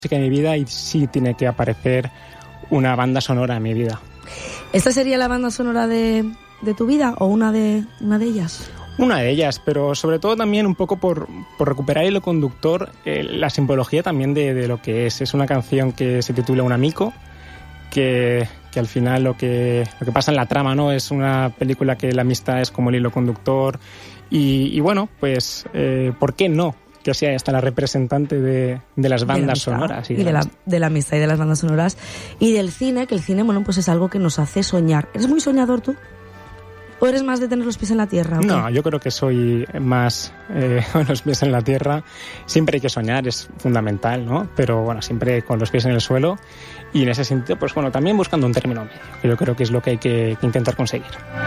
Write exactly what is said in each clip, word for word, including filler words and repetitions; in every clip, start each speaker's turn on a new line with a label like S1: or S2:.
S1: música de mi vida y sí tiene que aparecer una banda sonora en mi vida.
S2: ¿Esta sería la banda sonora de, de tu vida o una de, una de ellas?
S1: Una de ellas, pero sobre todo también un poco por, por recuperar el hilo conductor, eh, la simbología también de, de lo que es. Es una canción que se titula Un amigo, que, que al final lo que, lo que pasa en la trama, ¿no? Es una película que la amistad es como el hilo conductor y, y bueno, pues, eh, ¿por qué no? Que sea hasta la representante de, de las bandas
S2: de
S1: sonoras.
S2: Y, de, y de, la, de la amistad y de las bandas sonoras. Y del cine, que el cine, bueno, pues es algo que nos hace soñar. ¿Eres muy soñador tú? ¿O eres más de tener los pies en la tierra? ¿O
S1: no,
S2: qué?
S1: Yo creo que soy más eh, con los pies en la tierra. Siempre hay que soñar, es fundamental, ¿no? Pero bueno, siempre con los pies en el suelo. Y en ese sentido, pues bueno, también buscando un término medio, que yo creo que es lo que hay que, que intentar conseguir.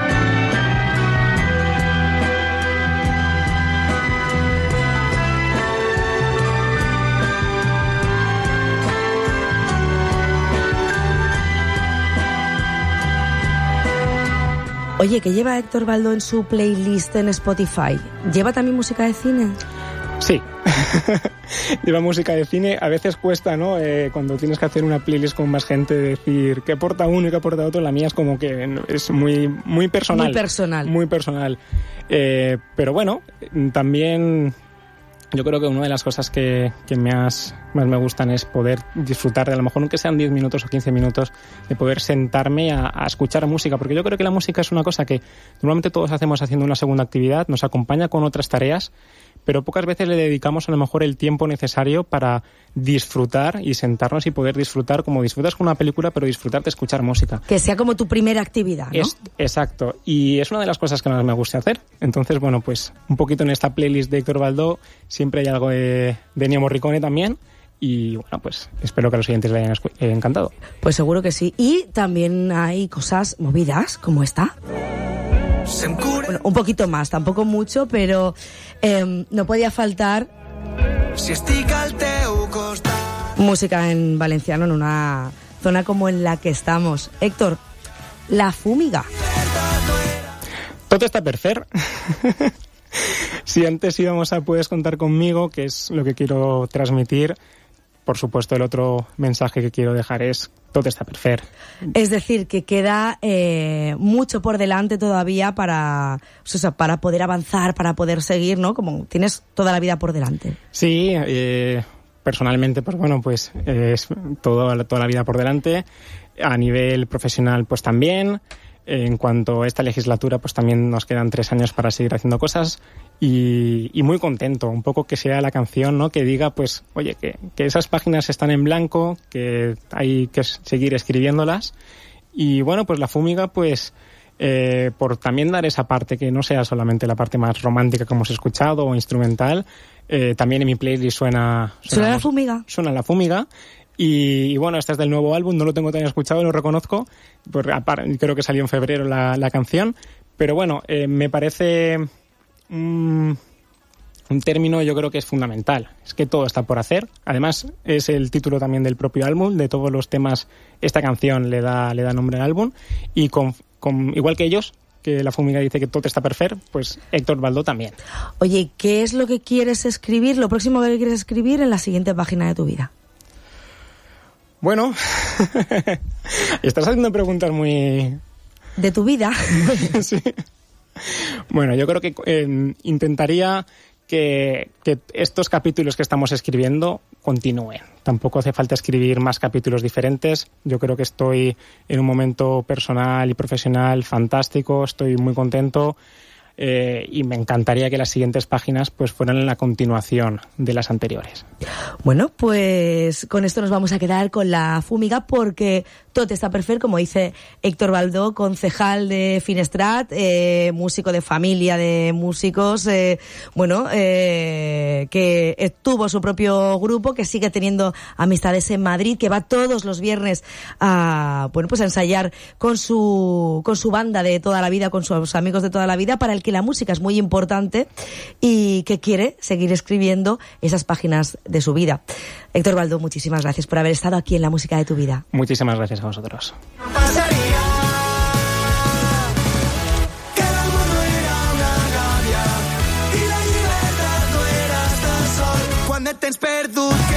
S2: Oye, ¿qué lleva Héctor Baldó en su playlist en Spotify? ¿Lleva también música de cine?
S1: Sí, lleva música de cine. A veces cuesta, ¿no? Eh, cuando tienes que hacer una playlist con más gente, decir qué aporta uno y qué aporta otro. La mía es como que es muy, muy personal.
S2: Muy personal.
S1: Muy personal. Eh, pero bueno, también yo creo que una de las cosas que, que más, más me gustan es poder disfrutar de, a lo mejor aunque sean diez minutos o quince minutos, de poder sentarme a, a escuchar música, porque yo creo que la música es una cosa que normalmente todos hacemos haciendo una segunda actividad, nos acompaña con otras tareas, pero pocas veces le dedicamos a lo mejor el tiempo necesario para disfrutar y sentarnos y poder disfrutar como disfrutas con una película, pero disfrutar de escuchar música.
S2: Que sea como tu primera actividad, ¿no?
S1: Es, exacto, y es una de las cosas que más me gusta hacer. Entonces, bueno, pues un poquito en esta playlist de Héctor Baldó siempre hay algo de, de Ennio Morricone también. Y bueno, pues espero que a los oyentes les hayan encantado.
S2: Pues seguro que sí. Y también hay cosas movidas, como esta. Bueno, un poquito más, tampoco mucho, pero eh, no podía faltar música en valenciano en una zona como en la que estamos. Héctor, La Fúmiga.
S1: Todo está perfecto. Si antes íbamos a Puedes contar conmigo, que es lo que quiero transmitir, por supuesto el otro mensaje que quiero dejar es todo está perfecto.
S2: Es decir, que queda eh, mucho por delante todavía para, o sea, para poder avanzar, para poder seguir, ¿no? Como tienes toda la vida por delante.
S1: Sí, eh, personalmente, pues bueno, pues eh, es todo, toda la vida por delante. A nivel profesional, pues también. En cuanto a esta legislatura, pues también nos quedan tres años para seguir haciendo cosas y, y muy contento, un poco que sea la canción, ¿no? Que diga, pues, oye, que, que esas páginas están en blanco, que hay que seguir escribiéndolas y bueno, pues La Fúmiga, pues, eh, por también dar esa parte que no sea solamente la parte más romántica que hemos escuchado o instrumental, eh, también en mi playlist suena...
S2: ¿Suena, ¿Suena La Fúmiga?
S1: Suena La Fúmiga. Y, y bueno, este es del nuevo álbum, no lo tengo tan escuchado, lo reconozco, pues, creo que salió en febrero la, la canción, pero bueno, eh, me parece un, un término yo creo que es fundamental, es que todo está por hacer, además es el título también del propio álbum, de todos los temas, esta canción le da, le da nombre al álbum, y con, con igual que ellos, que La Fúmiga dice que todo está perfecto, pues Héctor Baldó también.
S2: Oye, ¿qué es lo que quieres escribir, lo próximo que quieres escribir en la siguiente página de tu vida?
S1: Bueno, estás haciendo preguntas muy...
S2: ¿De tu vida?
S1: Sí. Bueno, yo creo que eh, intentaría que, que estos capítulos que estamos escribiendo continúen. Tampoco hace falta escribir más capítulos diferentes. Yo creo que estoy en un momento personal y profesional fantástico, estoy muy contento. Eh, y me encantaría que las siguientes páginas pues fueran en la continuación de las anteriores.
S2: Bueno, pues con esto nos vamos a quedar con La Fúmiga porque todo está perfecto, como dice Héctor Baldó, concejal de Finestrat, eh, músico de familia de músicos, eh, bueno, eh, que tuvo su propio grupo, que sigue teniendo amistades en Madrid, que va todos los viernes a, bueno, pues a ensayar con su, con su banda de toda la vida, con sus amigos de toda la vida, para el que la música es muy importante y que quiere seguir escribiendo esas páginas de su vida. Héctor Baldó, muchísimas gracias por haber estado aquí en La Música de tu Vida.
S1: Muchísimas gracias a vosotros.
S3: Quan et tens perdut